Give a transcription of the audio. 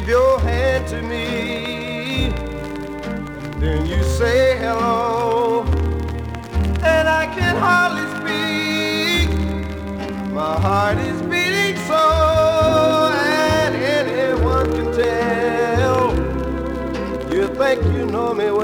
give your hand to me, then you say hello, and I can hardly speak. My heart is beating so, and anyone can tell. You think you know me well.